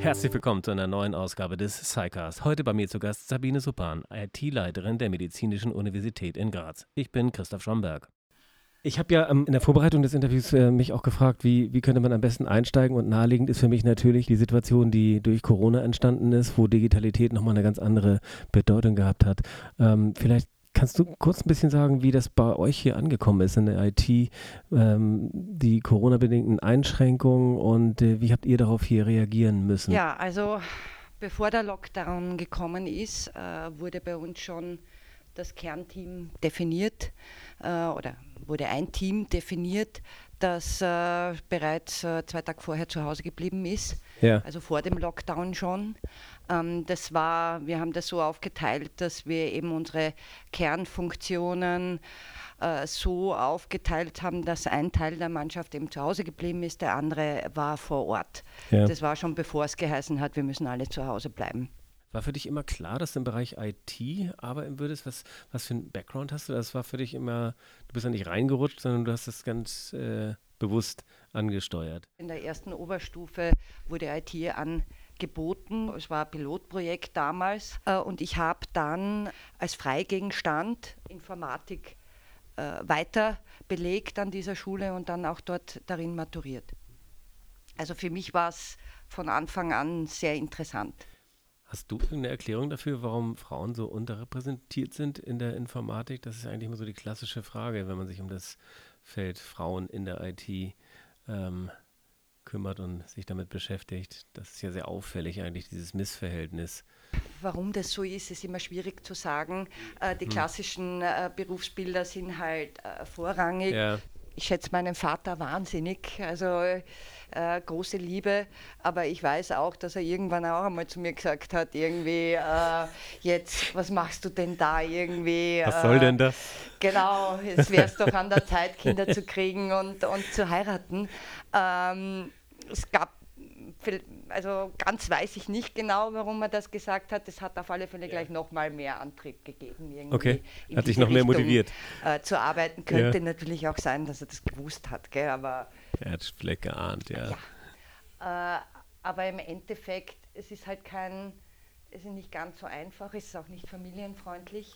Herzlich willkommen zu einer neuen Ausgabe des SciCast. Heute bei mir zu Gast Sabine Suppan, IT-Leiterin der Medizinischen Universität in Graz. Ich bin Christoph Schomberg. Ich habe ja in der Vorbereitung des Interviews mich auch gefragt, wie könnte man am besten einsteigen, und naheliegend ist für mich natürlich die Situation, die durch Corona entstanden ist, wo Digitalität nochmal eine ganz andere Bedeutung gehabt hat. Vielleicht kannst du kurz ein bisschen sagen, wie das bei euch hier angekommen ist in der IT, die Corona-bedingten Einschränkungen, und wie habt ihr darauf hier reagieren müssen? Ja, also bevor der Lockdown gekommen ist, wurde bei uns schon das Kernteam definiert oder wurde ein Team definiert, das bereits 2 Tage vorher zu Hause geblieben ist, Ja. also vor dem Lockdown schon. Wir haben das so aufgeteilt, dass wir eben unsere Kernfunktionen so aufgeteilt haben, dass ein Teil der Mannschaft eben zu Hause geblieben ist, der andere war vor Ort. Ja. Das war schon bevor es geheißen hat, wir müssen alle zu Hause bleiben. War für dich immer klar, dass du im Bereich IT arbeiten würdest? Was für einen Background hast du? Das war für dich immer, du bist ja nicht reingerutscht, sondern du hast das ganz bewusst angesteuert. In der ersten Oberstufe wurde IT angeboten. Es war ein Pilotprojekt damals und ich habe dann als Freigegenstand Informatik weiter belegt an dieser Schule und dann auch dort darin maturiert. Also für mich war es von Anfang an sehr interessant. Hast du eine Erklärung dafür, warum Frauen so unterrepräsentiert sind in der Informatik? Das ist eigentlich immer so die klassische Frage, wenn man sich um das Feld Frauen in der IT kümmert und sich damit beschäftigt. Das ist ja sehr auffällig eigentlich, dieses Missverhältnis. Warum das so ist immer schwierig zu sagen. Die klassischen Berufsbilder sind halt vorrangig. Ja. Ich schätze meinen Vater wahnsinnig, also große Liebe, aber ich weiß auch, dass er irgendwann auch einmal zu mir gesagt hat, irgendwie, jetzt, was machst du denn da irgendwie? Was soll denn das? Genau, es wäre es doch an der Zeit, Kinder zu kriegen und zu heiraten. Es gab, also ganz weiß ich nicht genau, warum er das gesagt hat. Es hat auf alle Fälle gleich nochmal mehr Antrieb gegeben, irgendwie Okay, in hat dich diese noch mehr Richtung, motiviert. Zu arbeiten. Könnte natürlich auch sein, dass er das gewusst hat, gell? Aber Er hat vielleicht geahnt, ja. aber im Endeffekt, es ist nicht ganz so einfach, es ist auch nicht familienfreundlich.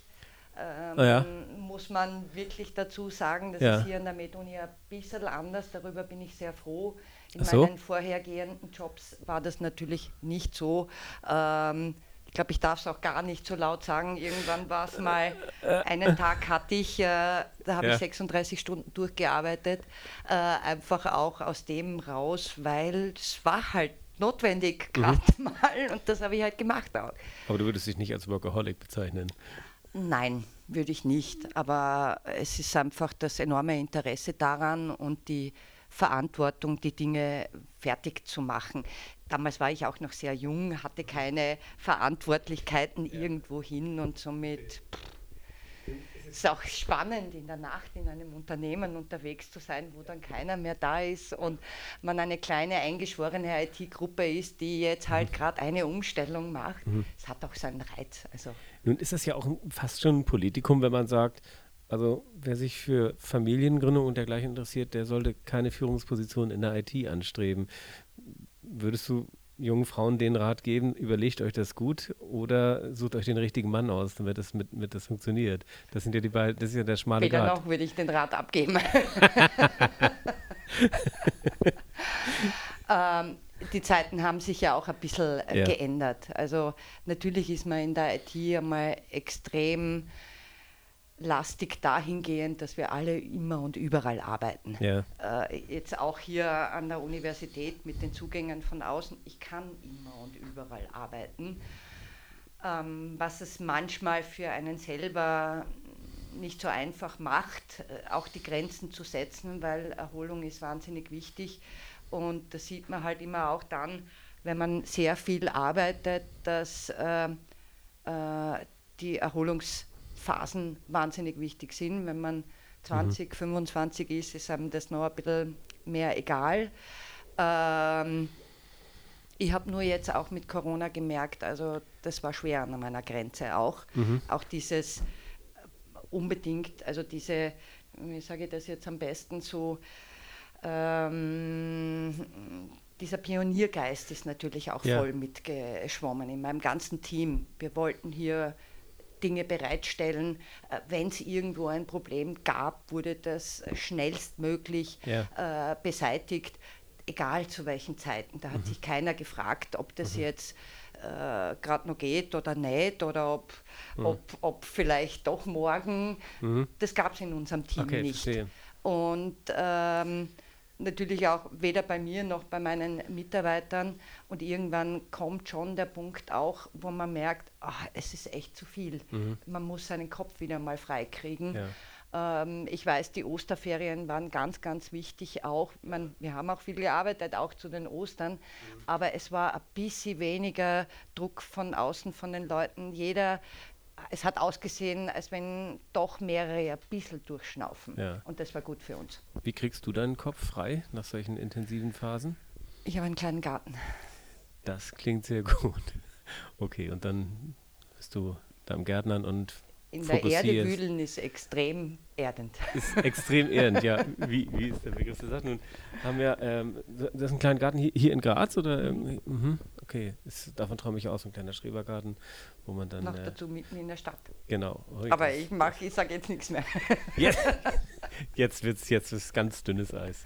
Muss man wirklich dazu sagen, das ist hier an der MedUni ein bisschen anders, darüber bin ich sehr froh. In meinen vorhergehenden Jobs war das natürlich nicht so. Ich glaube, ich darf es auch gar nicht so laut sagen. Irgendwann war es mal, einen Tag hatte ich, da habe ich 36 Stunden durchgearbeitet, einfach auch aus dem raus, weil es war halt notwendig gerade mal, und das habe ich halt gemacht auch. Aber du würdest dich nicht als Workaholic bezeichnen? Nein, würde ich nicht, aber es ist einfach das enorme Interesse daran und die Verantwortung, die Dinge fertig zu machen. Damals war ich auch noch sehr jung, hatte keine Verantwortlichkeiten irgendwo hin, und somit ist es auch spannend, in der Nacht in einem Unternehmen unterwegs zu sein, wo dann keiner mehr da ist und man eine kleine eingeschworene IT-Gruppe ist, die jetzt halt gerade eine Umstellung macht. Es hat auch seinen Reiz. Also. Nun ist das ja auch fast schon ein Politikum, wenn man sagt, also wer sich für Familiengründung und dergleichen interessiert, der sollte keine Führungsposition in der IT anstreben. Würdest du jungen Frauen den Rat geben, überlegt euch das gut oder sucht euch den richtigen Mann aus, damit das funktioniert? Das sind ja die beiden, das ist ja der schmale Weder Grat. noch würde ich den Rat abgeben. Die Zeiten haben sich ja auch ein bisschen geändert. Also natürlich ist man in der IT einmal extrem lastig dahingehend, dass wir alle immer und überall arbeiten. Ja. Jetzt auch hier an der Universität mit den Zugängen von außen, ich kann immer und überall arbeiten, was es manchmal für einen selber nicht so einfach macht, auch die Grenzen zu setzen, weil Erholung ist wahnsinnig wichtig, und das sieht man halt immer auch dann, wenn man sehr viel arbeitet, dass die Erholungsphasen wahnsinnig wichtig sind. Wenn man 20, 25 ist einem das noch ein bisschen mehr egal. Ich habe nur jetzt auch mit Corona gemerkt, also das war schwer an meiner Grenze auch. Auch dieses unbedingt, also diese, wie sage ich das jetzt am besten, so dieser Pioniergeist ist natürlich auch voll mitgeschwommen in meinem ganzen Team. Wir wollten hier Dinge bereitstellen. Wenn es irgendwo ein Problem gab, wurde das schnellstmöglich beseitigt, egal zu welchen Zeiten. Da hat sich keiner gefragt, ob das jetzt gerade noch geht oder nicht oder ob vielleicht doch morgen. Das gab es in unserem Team nicht. Verstehe. Und natürlich auch weder bei mir noch bei meinen Mitarbeitern. Und irgendwann kommt schon der Punkt auch, wo man merkt, es ist echt zu viel. Man muss seinen Kopf wieder mal freikriegen. Ja. Ich weiß, die Osterferien waren ganz, ganz wichtig auch. Wir haben auch viel gearbeitet, auch zu den Ostern. Aber es war ein bisschen weniger Druck von außen von den Leuten. Es hat ausgesehen, als wenn doch mehrere ein bisschen durchschnaufen. Ja. Und das war gut für uns. Wie kriegst du deinen Kopf frei nach solchen intensiven Phasen? Ich habe einen kleinen Garten. Das klingt sehr gut. Okay, und dann bist du da am Gärtnern und in der Erde wühlen ist extrem erdend. Ist extrem erdend, ja. Wie ist der Begriff der Sache? Nun haben wir, das ist ein kleiner Garten hier in Graz oder irgendwie? Okay, davon träume ich aus, ein kleiner Schrebergarten, wo man dann... Noch dazu mitten in der Stadt. Genau. Aber ich sage jetzt nichts mehr. Jetzt wird's ganz dünnes Eis.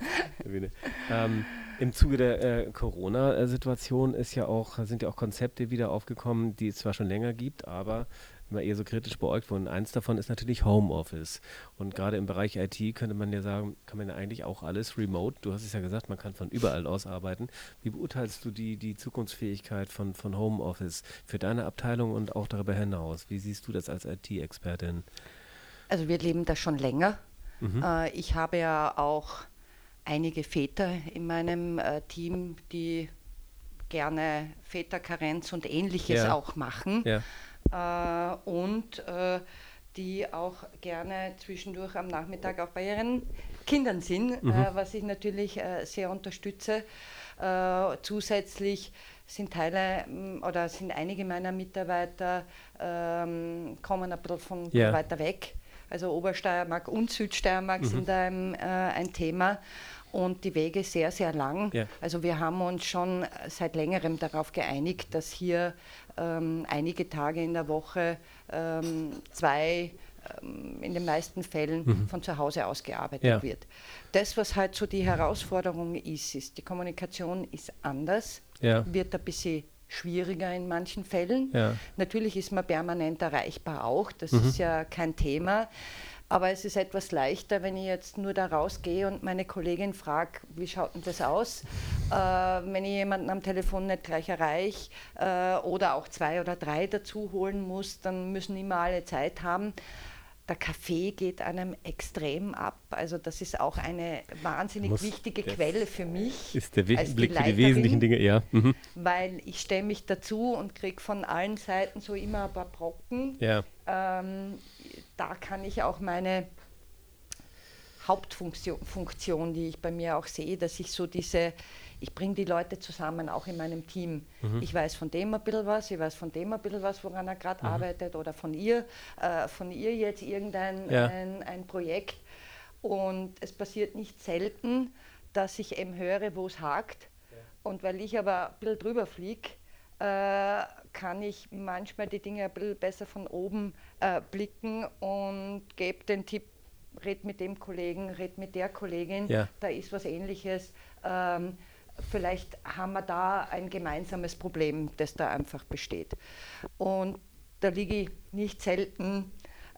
Im Zuge der Corona-Situation sind ja auch Konzepte wieder aufgekommen, die es zwar schon länger gibt, aber immer eher so kritisch beäugt wurden. Eins davon ist natürlich Homeoffice. Und gerade im Bereich IT könnte man ja sagen, kann man ja eigentlich auch alles remote. Du hast es ja gesagt, man kann von überall aus arbeiten. Wie beurteilst du die Zukunftsfähigkeit von Homeoffice für deine Abteilung und auch darüber hinaus? Wie siehst du das als IT-Expertin? Also wir leben das schon länger. Ich habe ja auch einige Väter in meinem Team, die gerne Väterkarenz und Ähnliches auch machen. Ja. Und die auch gerne zwischendurch am Nachmittag auch bei ihren Kindern sind, was ich natürlich sehr unterstütze. Zusätzlich sind einige meiner Mitarbeiter kommen ein bisschen von weiter weg. Also Obersteiermark und Südsteiermark sind da ein Thema. Und die Wege sehr, sehr lang. Ja. Also wir haben uns schon seit längerem darauf geeinigt, dass hier einige Tage in der Woche 2 in den meisten Fällen von zu Hause aus gearbeitet wird. Das, was halt so die Herausforderung ist, die Kommunikation ist anders, wird ein bisschen schwieriger in manchen Fällen. Ja. Natürlich ist man permanent erreichbar auch, das ist ja kein Thema. Aber es ist etwas leichter, wenn ich jetzt nur da rausgehe und meine Kollegin frage, wie schaut denn das aus? Wenn ich jemanden am Telefon nicht gleich erreiche oder auch 2 oder 3 dazu holen muss, dann müssen immer alle Zeit haben. Der Kaffee geht einem extrem ab. Also das ist auch eine wahnsinnig wichtige Quelle für mich. Ist der Blick für die wesentlichen Dinge, ja. Weil ich stelle mich dazu und kriege von allen Seiten so immer ein paar Brocken. Ja. Da kann ich auch meine Hauptfunktion, die ich bei mir auch sehe, dass ich ich bringe die Leute zusammen, auch in meinem Team. Ich weiß von dem ein bisschen was, ich weiß von dem ein bisschen was, woran er gerade arbeitet oder von ihr jetzt irgendein ein Projekt. Und es passiert nicht selten, dass ich eben höre, wo es hakt. Ja. Und weil ich aber ein bisschen drüber fliege, kann ich manchmal die Dinge ein bisschen besser von oben blicken und gebe den Tipp, red mit dem Kollegen, red mit der Kollegin, da ist was Ähnliches. Vielleicht haben wir da ein gemeinsames Problem, das da einfach besteht. Und da liege ich nicht selten,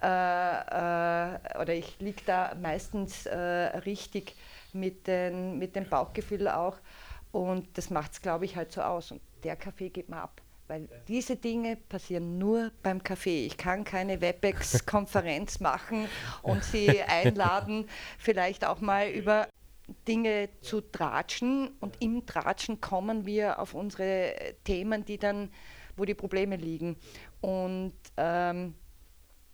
oder ich liege da meistens richtig mit dem Bauchgefühl auch. Und das macht es, glaube ich, halt so aus. Und der Kaffee geht mir ab. Weil diese Dinge passieren nur beim Kaffee. Ich kann keine WebEx-Konferenz machen und Sie einladen, vielleicht auch mal über Dinge zu tratschen. Und im Tratschen kommen wir auf unsere Themen, wo die Probleme liegen. Und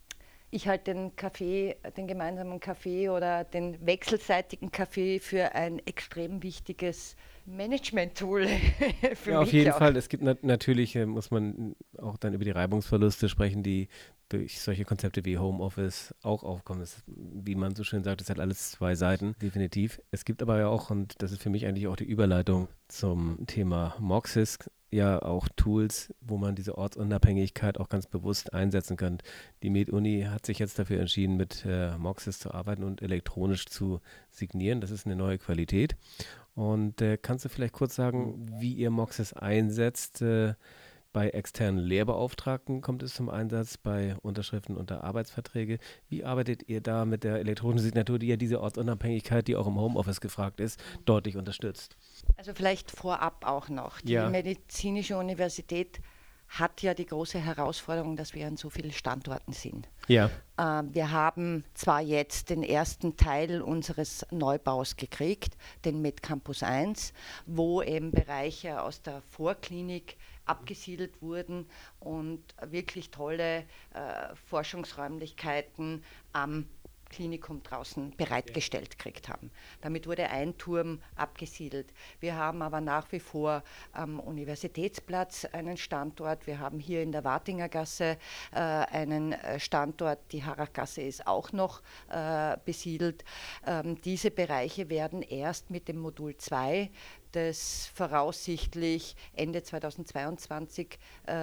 ich halte den gemeinsamen Kaffee oder den wechselseitigen Kaffee für ein extrem wichtiges Management-Tool für Ja, auf mich jeden auch. Fall. Es gibt natürlich, muss man auch dann über die Reibungsverluste sprechen, die durch solche Konzepte wie Homeoffice auch aufkommen. Wie man so schön sagt, das hat alles zwei Seiten, definitiv. Es gibt aber ja auch, und das ist für mich eigentlich auch die Überleitung zum Thema Moxys, ja auch Tools, wo man diese Ortsunabhängigkeit auch ganz bewusst einsetzen kann. Die MedUni hat sich jetzt dafür entschieden, mit Moxys zu arbeiten und elektronisch zu signieren. Das ist eine neue Qualität. Und kannst du vielleicht kurz sagen, wie ihr Moxys einsetzt? Bei externen Lehrbeauftragten kommt es zum Einsatz, bei Unterschriften unter Arbeitsverträge. Wie arbeitet ihr da mit der elektronischen Signatur, die ja diese Ortsunabhängigkeit, die auch im Homeoffice gefragt ist, deutlich unterstützt? Also vielleicht vorab auch noch. Die Ja, Medizinische Universität hat ja die große Herausforderung, dass wir an so vielen Standorten sind. ja, Wir haben zwar jetzt den ersten Teil unseres Neubaus gekriegt, den MedCampus 1, wo eben Bereiche aus der Vorklinik abgesiedelt wurden und wirklich tolle Forschungsräumlichkeiten am Klinikum draußen bereitgestellt gekriegt haben. Damit wurde ein Turm abgesiedelt. Wir haben aber nach wie vor am Universitätsplatz einen Standort. Wir haben hier in der Wartinger Gasse einen Standort. Die Harrachgasse ist auch noch besiedelt. Diese Bereiche werden erst mit dem Modul 2, das voraussichtlich Ende 2022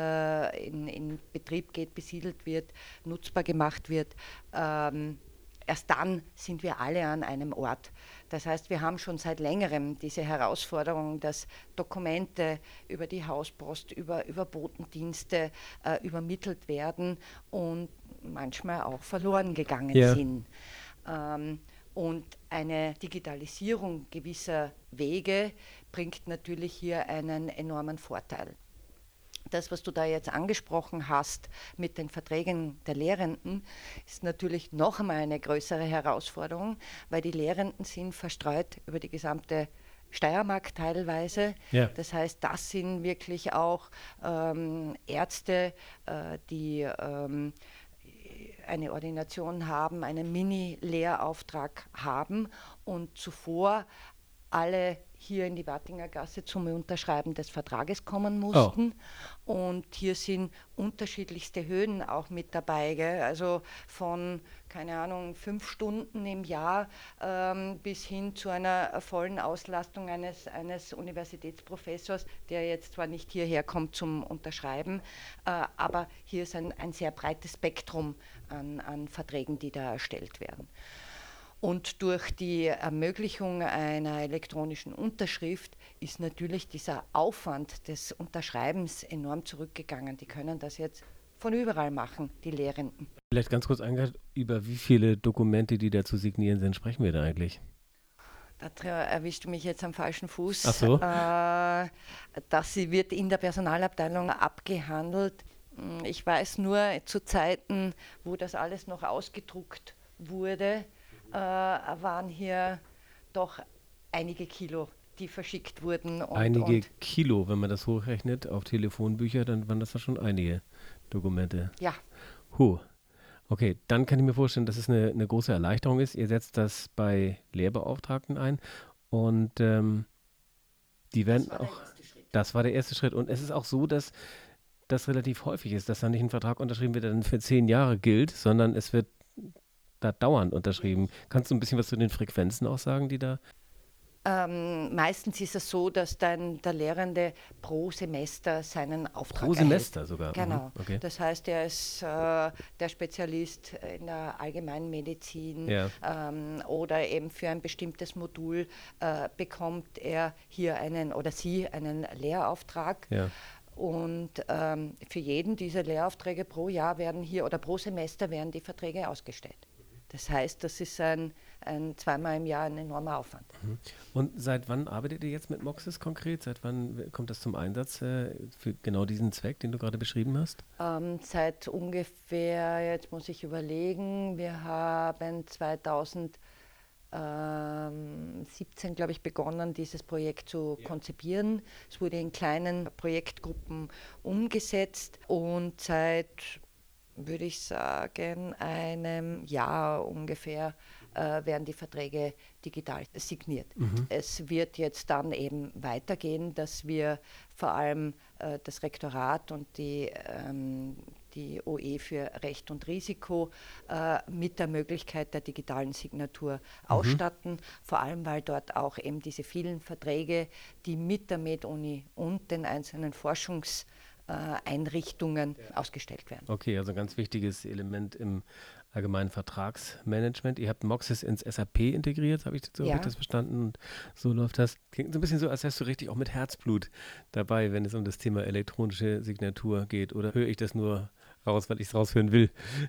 in Betrieb geht, besiedelt wird, nutzbar gemacht wird. Erst dann sind wir alle an einem Ort. Das heißt, wir haben schon seit längerem diese Herausforderung, dass Dokumente über die Hauspost, über Botendienste übermittelt werden und manchmal auch verloren gegangen ja. sind. Und eine Digitalisierung gewisser Wege bringt natürlich hier einen enormen Vorteil. Das, was du da jetzt angesprochen hast mit den Verträgen der Lehrenden, ist natürlich noch einmal eine größere Herausforderung, weil die Lehrenden sind verstreut über die gesamte Steiermark teilweise. Ja. Das heißt, das sind wirklich auch Ärzte, die eine Ordination haben, einen Mini-Lehrauftrag haben und zuvor alle hier in die Wartinger Gasse zum Unterschreiben des Vertrages kommen Oh, mussten. Und hier sind unterschiedlichste Höhen auch mit dabei. Gell? Also von, keine Ahnung, 5 Stunden im Jahr bis hin zu einer vollen Auslastung eines Universitätsprofessors, der jetzt zwar nicht hierher kommt zum Unterschreiben, aber hier ist ein sehr breites Spektrum an Verträgen, die da erstellt werden. Und durch die Ermöglichung einer elektronischen Unterschrift ist natürlich dieser Aufwand des Unterschreibens enorm zurückgegangen. Die können das jetzt von überall machen, die Lehrenden. vielleicht ganz kurz eingehört, über wie viele Dokumente, die da zu signieren sind, sprechen wir da eigentlich? Da erwischt du mich jetzt am falschen Ach Fuß. so. Das wird in der Personalabteilung abgehandelt. Ich weiß nur, zu Zeiten, wo das alles noch ausgedruckt wurde, waren hier doch einige Kilo, die verschickt wurden Einige und Kilo, wenn man das hochrechnet auf Telefonbücher, dann waren das ja schon einige Dokumente. ja, Huh. Okay, dann kann ich mir vorstellen, dass es eine große Erleichterung ist. Ihr setzt das bei Lehrbeauftragten ein und die werden auch, das war der erste Schritt. Und es ist auch so, dass das relativ häufig ist, dass da nicht ein Vertrag unterschrieben wird, der dann für 10 Jahre gilt, sondern es wird da dauernd unterschrieben. Kannst du ein bisschen was zu den Frequenzen auch sagen, die da? Meistens ist es so, dass dann der Lehrende pro Semester seinen Pro Auftrag erhält. Semester sogar. Mhm, Genau. okay. Das heißt, er ist der Spezialist in der Allgemeinmedizin Ja, oder eben für ein bestimmtes Modul bekommt er hier einen oder sie einen Lehrauftrag. ja. Und für jeden dieser Lehraufträge pro Jahr werden hier oder pro Semester werden die Verträge ausgestellt. Das heißt, das ist ein zweimal im Jahr ein enormer Aufwand. Mhm. Und seit wann arbeitet ihr jetzt mit Moxys konkret? Seit wann kommt das zum Einsatz für genau diesen Zweck, den du gerade beschrieben hast? Seit ungefähr, jetzt muss ich überlegen, wir haben 2017, glaube ich, begonnen, dieses Projekt zu konzipieren. Es wurde in kleinen Projektgruppen umgesetzt und seit würde ich sagen, einem Jahr ungefähr werden die Verträge digital signiert. Es wird jetzt dann eben weitergehen, dass wir vor allem das Rektorat und die OE für Recht und Risiko mit der Möglichkeit der digitalen Signatur ausstatten, vor allem weil dort auch eben diese vielen Verträge, die mit der MedUni und den einzelnen Forschungseinrichtungen ausgestellt werden. Okay, also ein ganz wichtiges Element im allgemeinen Vertragsmanagement. Ihr habt Moxys ins SAP integriert, habe ich das verstanden? Und so läuft das. Klingt so ein bisschen so, als wärst du richtig auch mit Herzblut dabei, wenn es um das Thema elektronische Signatur geht. Oder höre ich das nur raus, weil ich es raushören will?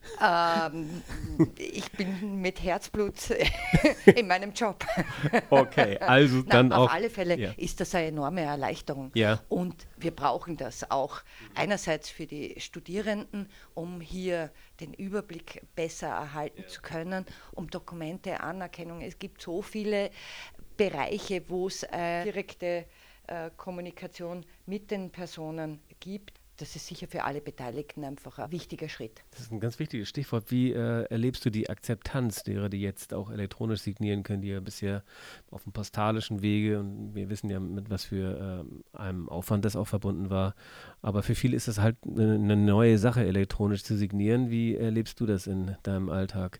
Ich bin mit Herzblut in meinem Job. Okay, also dann auch. Auf alle Fälle ist das eine enorme Erleichterung. Ja. Und wir brauchen das auch einerseits für die Studierenden, um hier den Überblick besser erhalten zu können, um Dokumente, Anerkennung. Es gibt so viele Bereiche, wo es direkte Kommunikation mit den Personen gibt. Das ist sicher für alle Beteiligten einfach ein wichtiger Schritt. Das ist ein ganz wichtiges Stichwort. Wie erlebst du die Akzeptanz derer, die jetzt auch elektronisch signieren können, die ja bisher auf dem postalischen Wege, und wir wissen ja, mit was für einem Aufwand das auch verbunden war, aber für viele ist das halt eine neue Sache, elektronisch zu signieren. Wie erlebst du das in deinem Alltag?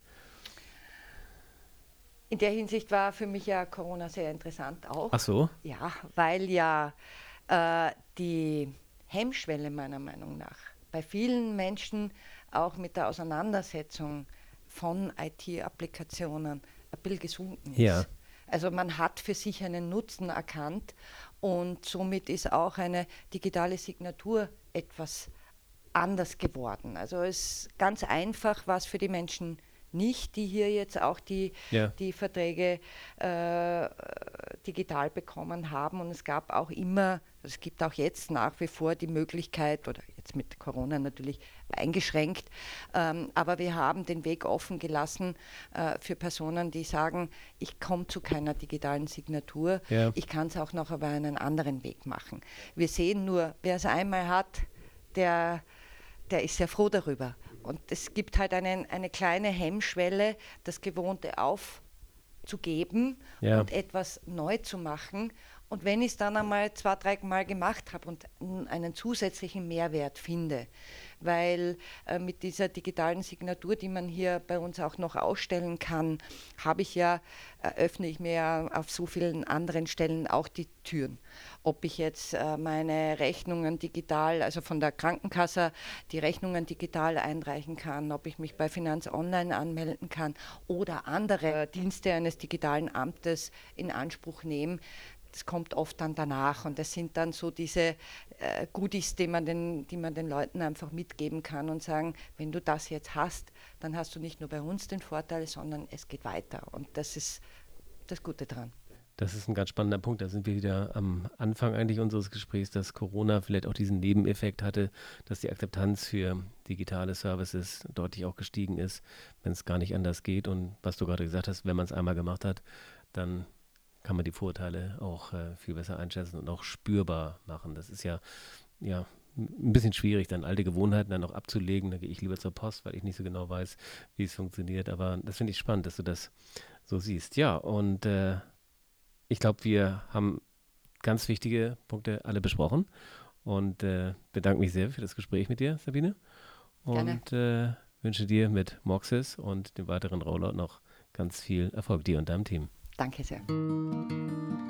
In der Hinsicht war für mich ja Corona sehr interessant auch. Ach so? Ja, weil ja die Hemmschwelle meiner Meinung nach bei vielen Menschen auch mit der Auseinandersetzung von IT-Applikationen ein bisschen gesunken ist. Ja. Also man hat für sich einen Nutzen erkannt und somit ist auch eine digitale Signatur etwas anders geworden. Also es ist ganz einfach, was für die Menschen nicht, die hier jetzt auch die Verträge digital bekommen haben. Und es gab auch immer, es gibt auch jetzt nach wie vor die Möglichkeit, oder jetzt mit Corona natürlich eingeschränkt, aber wir haben den Weg offen gelassen für Personen, die sagen, ich komme zu keiner digitalen Signatur, ich kann es auch noch über einen anderen Weg machen. Wir sehen nur, wer es einmal hat, der ist sehr froh darüber. Und es gibt halt eine kleine Hemmschwelle, das Gewohnte aufzugeben und etwas neu zu machen. Und wenn ich es dann einmal 2-3 Mal gemacht habe und einen zusätzlichen Mehrwert finde, weil mit dieser digitalen Signatur, die man hier bei uns auch noch ausstellen kann, eröffne ich mir auf so vielen anderen Stellen auch die Türen. Ob ich jetzt meine Rechnungen digital, also von der Krankenkasse die Rechnungen digital einreichen kann, ob ich mich bei Finanz Online anmelden kann oder andere Dienste eines digitalen Amtes in Anspruch nehme. Das kommt oft dann danach und das sind dann so diese Goodies, die man den Leuten einfach mitgeben kann und sagen, wenn du das jetzt hast, dann hast du nicht nur bei uns den Vorteil, sondern es geht weiter und das ist das Gute dran. Das ist ein ganz spannender Punkt. Da sind wir wieder am Anfang eigentlich unseres Gesprächs, dass Corona vielleicht auch diesen Nebeneffekt hatte, dass die Akzeptanz für digitale Services deutlich auch gestiegen ist, wenn es gar nicht anders geht. Und was du gerade gesagt hast, wenn man es einmal gemacht hat, dann kann man die Vorteile auch viel besser einschätzen und auch spürbar machen. Das ist ja ein bisschen schwierig, dann alte Gewohnheiten dann auch abzulegen. Da gehe ich lieber zur Post, weil ich nicht so genau weiß, wie es funktioniert. Aber das finde ich spannend, dass du das so siehst. Ja, und ich glaube, wir haben ganz wichtige Punkte alle besprochen und bedanke mich sehr für das Gespräch mit dir, Sabine. Und wünsche dir mit Moxys und dem weiteren Rollout noch ganz viel Erfolg, dir und deinem Team. Danke sehr.